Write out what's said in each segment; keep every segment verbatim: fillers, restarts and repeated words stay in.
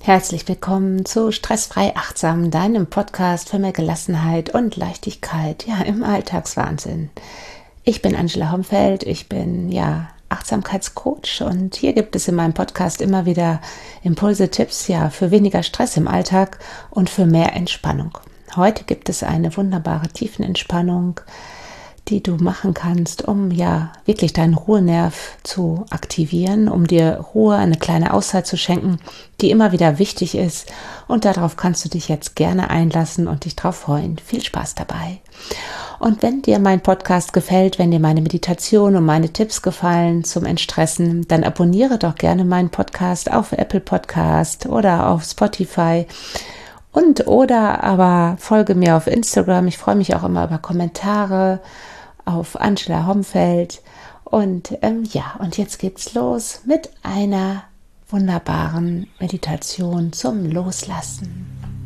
Herzlich willkommen zu Stressfrei Achtsam, deinem Podcast für mehr Gelassenheit und Leichtigkeit, ja, im Alltagswahnsinn. Ich bin Angela Homfeld, ich bin, ja, Achtsamkeitscoach und hier gibt es in meinem Podcast immer wieder Impulse, Tipps, ja, für weniger Stress im Alltag und für mehr Entspannung. Heute gibt es eine wunderbare Tiefenentspannung, die du machen kannst, um ja wirklich deinen Ruhenerv zu aktivieren, um dir Ruhe, eine kleine Auszeit zu schenken, die immer wieder wichtig ist. Und darauf kannst du dich jetzt gerne einlassen und dich drauf freuen. Viel Spaß dabei. Und wenn dir mein Podcast gefällt, wenn dir meine Meditation und meine Tipps gefallen zum Entstressen, dann abonniere doch gerne meinen Podcast auf Apple Podcast oder auf Spotify. Und oder aber folge mir auf Instagram. Ich freue mich auch immer über Kommentare auf Angela Homfeld. Und ähm, ja, und jetzt geht's los mit einer wunderbaren Meditation zum Loslassen.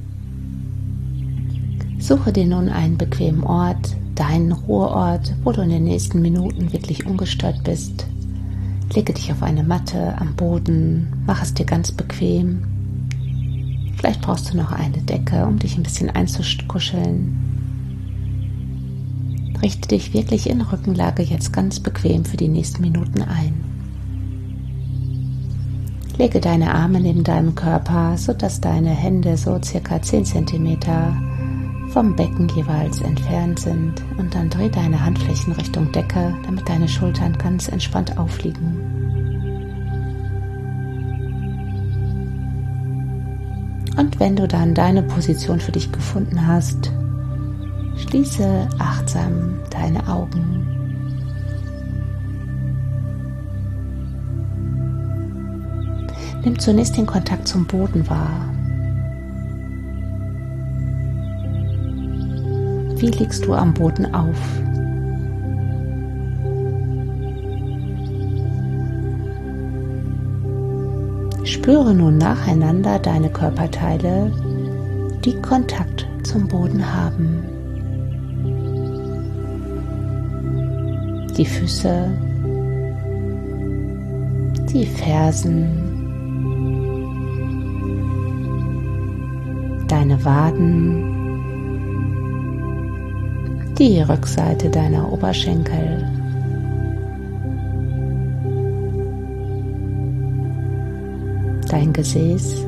Suche dir nun einen bequemen Ort, deinen Ruheort, wo du in den nächsten Minuten wirklich ungestört bist. Lege dich auf eine Matte am Boden, mach es dir ganz bequem. Vielleicht brauchst du noch eine Decke, um dich ein bisschen einzukuscheln. Richte dich wirklich in Rückenlage jetzt ganz bequem für die nächsten Minuten ein. Lege deine Arme neben deinem Körper, sodass deine Hände so circa zehn Zentimeter vom Becken jeweils entfernt sind. Und dann dreh deine Handflächen Richtung Decke, damit deine Schultern ganz entspannt aufliegen. Und wenn du dann deine Position für dich gefunden hast, schließe achtsam deine Augen. Nimm zunächst den Kontakt zum Boden wahr. Wie liegst du am Boden auf? Spüre nun nacheinander deine Körperteile, die Kontakt zum Boden haben. Die Füße, die Fersen, deine Waden, die Rückseite deiner Oberschenkel, dein Gesäß,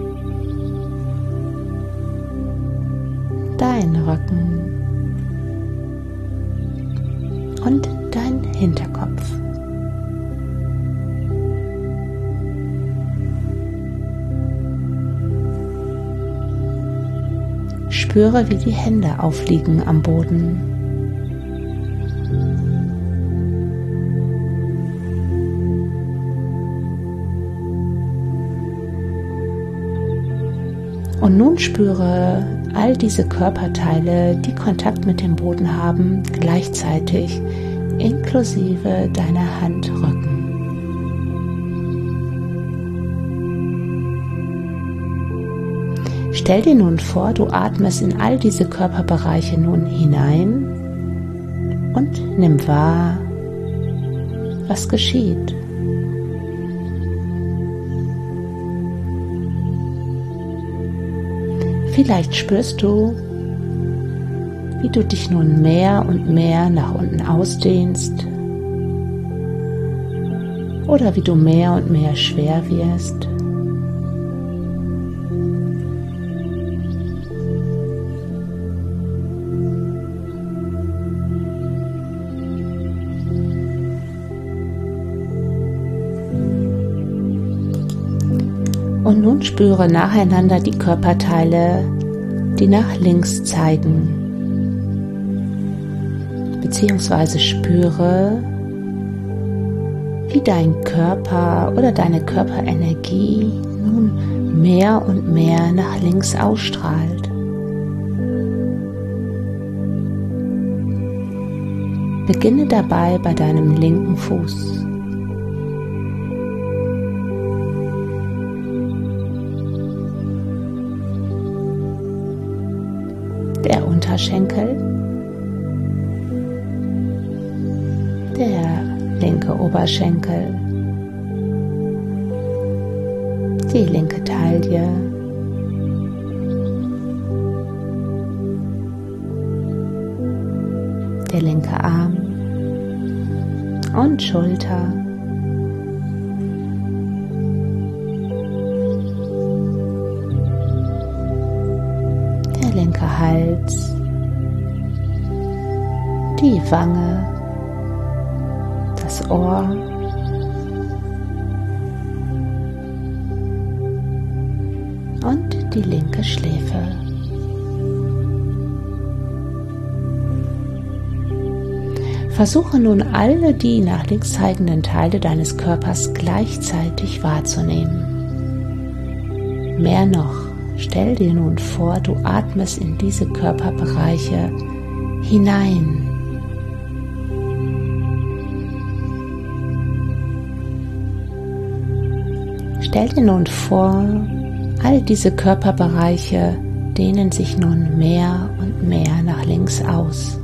dein Rücken und dein Hinterkopf. Spüre, wie die Hände aufliegen am Boden. Und nun spüre all diese Körperteile, die Kontakt mit dem Boden haben, gleichzeitig inklusive deiner Handrücken. Stell dir nun vor, du atmest in all diese Körperbereiche nun hinein und nimm wahr, was geschieht. Vielleicht spürst du, wie du dich nun mehr und mehr nach unten ausdehnst oder wie du mehr und mehr schwer wirst. Und nun spüre nacheinander die Körperteile, die nach links zeigen. Beziehungsweise spüre, wie dein Körper oder deine Körperenergie nun mehr und mehr nach links ausstrahlt. Beginne dabei bei deinem linken Fuß. Der Unterschenkel, der linke Oberschenkel, die linke Taille, der linke Arm und Schulter, der linke Hals, die Wange, das Ohr, und die linke Schläfe. Versuche nun alle die nach links zeigenden Teile deines Körpers gleichzeitig wahrzunehmen. Mehr noch, stell dir nun vor, du atmest in diese Körperbereiche hinein. Stell dir nun vor, all diese Körperbereiche dehnen sich nun mehr und mehr nach links aus.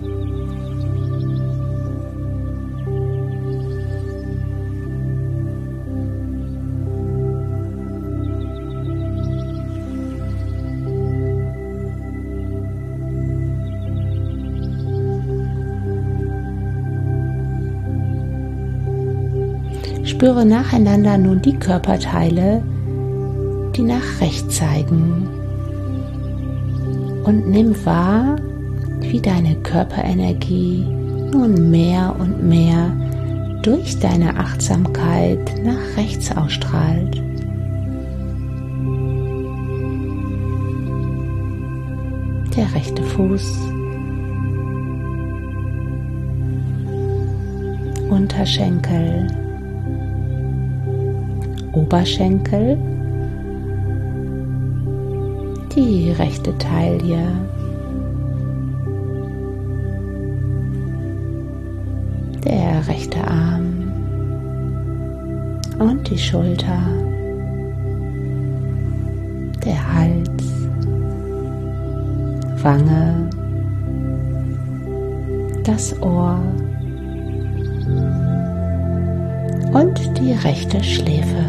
Spüre nacheinander nun die Körperteile, die nach rechts zeigen, und nimm wahr, wie deine Körperenergie nun mehr und mehr durch deine Achtsamkeit nach rechts ausstrahlt. Der rechte Fuß, Unterschenkel, Oberschenkel, die rechte Taille, der rechte Arm und die Schulter, der Hals, Wange, das Ohr und die rechte Schläfe.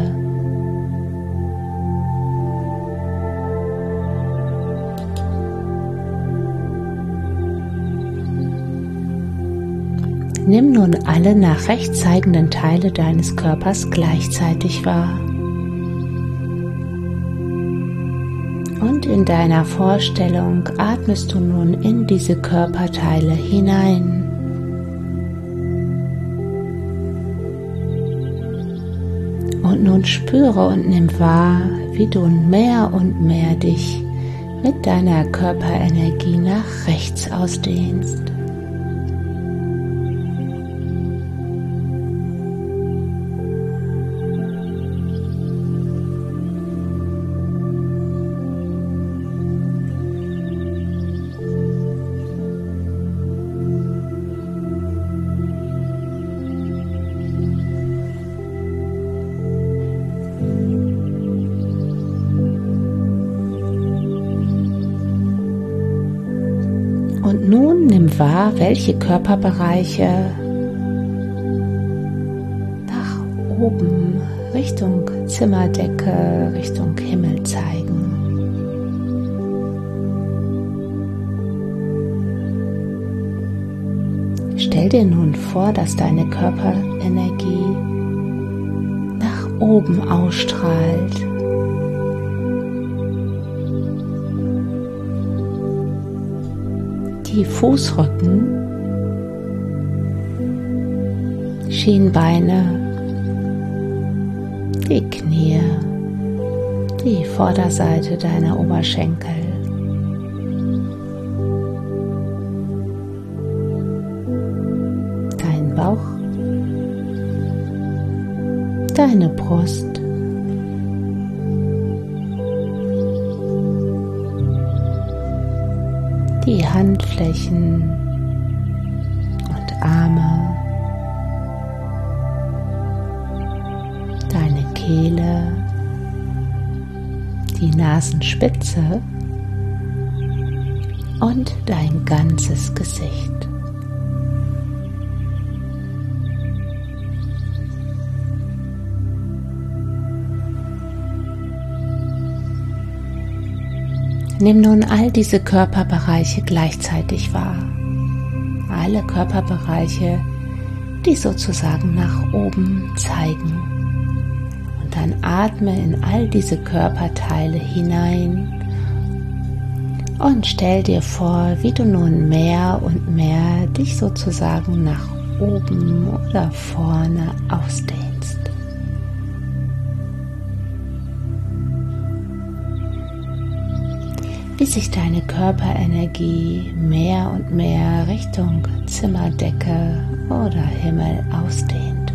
Nimm nun alle nach rechts zeigenden Teile deines Körpers gleichzeitig wahr. Und in deiner Vorstellung atmest du nun in diese Körperteile hinein. Und nun spüre und nimm wahr, wie du mehr und mehr dich mit deiner Körperenergie nach rechts ausdehnst. Und nun nimm wahr, welche Körperbereiche nach oben Richtung Zimmerdecke, Richtung Himmel zeigen. Stell dir nun vor, dass deine Körperenergie nach oben ausstrahlt. Die Fußrücken, Schienbeine, die Knie, die Vorderseite deiner Oberschenkel, dein Bauch, deine Brust, die Handflächen und Arme, deine Kehle, die Nasenspitze und dein ganzes Gesicht. Nimm nun all diese Körperbereiche gleichzeitig wahr. Alle Körperbereiche, die sozusagen nach oben zeigen. Und dann atme in all diese Körperteile hinein und stell dir vor, wie du nun mehr und mehr dich sozusagen nach oben oder vorne ausdehnst. Wie sich deine Körperenergie mehr und mehr Richtung Zimmerdecke oder Himmel ausdehnt.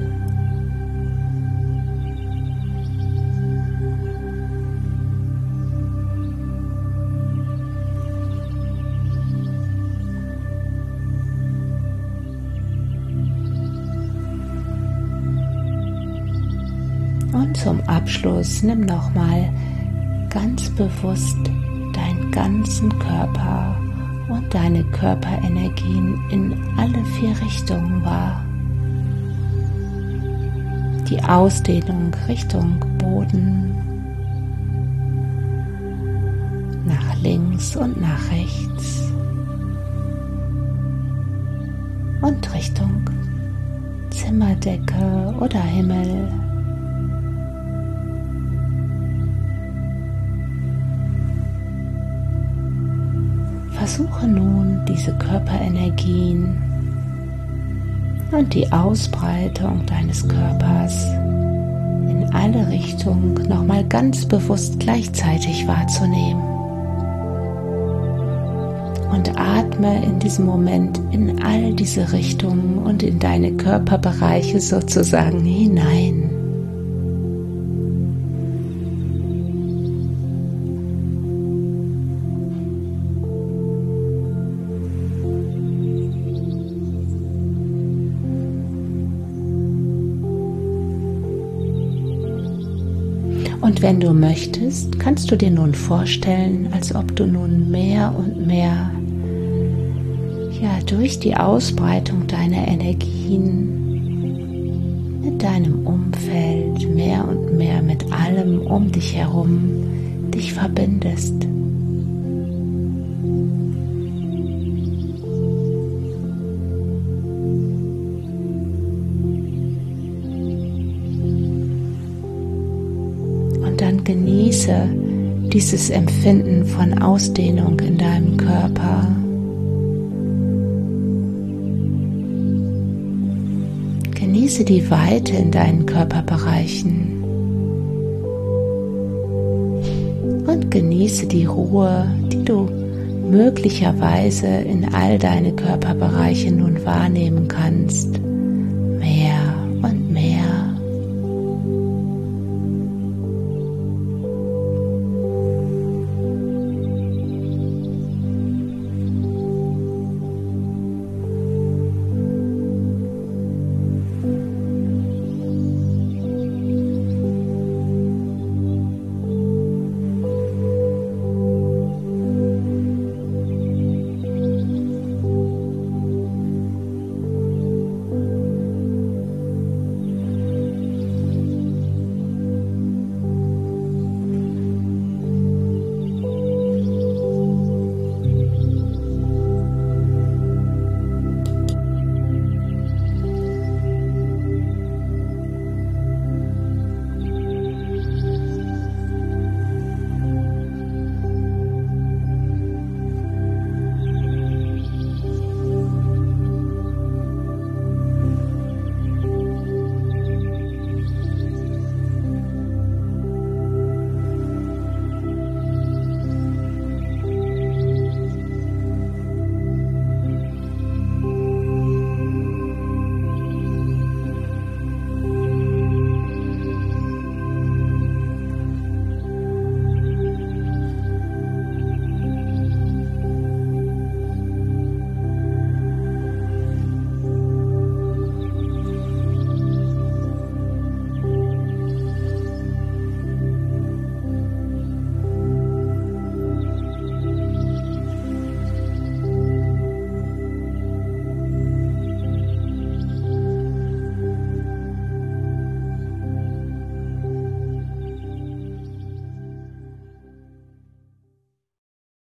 Und zum Abschluss nimm nochmal ganz bewusst deinen ganzen Körper und deine Körperenergien in alle vier Richtungen wahr. Die Ausdehnung Richtung Boden, nach links und nach rechts und Richtung Zimmerdecke oder Himmel. Versuche nun, diese Körperenergien und die Ausbreitung deines Körpers in alle Richtungen nochmal ganz bewusst gleichzeitig wahrzunehmen. Und atme in diesem Moment in all diese Richtungen und in deine Körperbereiche sozusagen hinein. Und wenn du möchtest, kannst du dir nun vorstellen, als ob du nun mehr und mehr ja, durch die Ausbreitung deiner Energien mit deinem Umfeld mehr und mehr mit allem um dich herum dich verbindest. Dann genieße dieses Empfinden von Ausdehnung in deinem Körper. Genieße die Weite in deinen Körperbereichen und genieße die Ruhe, die du möglicherweise in all deine Körperbereiche nun wahrnehmen kannst.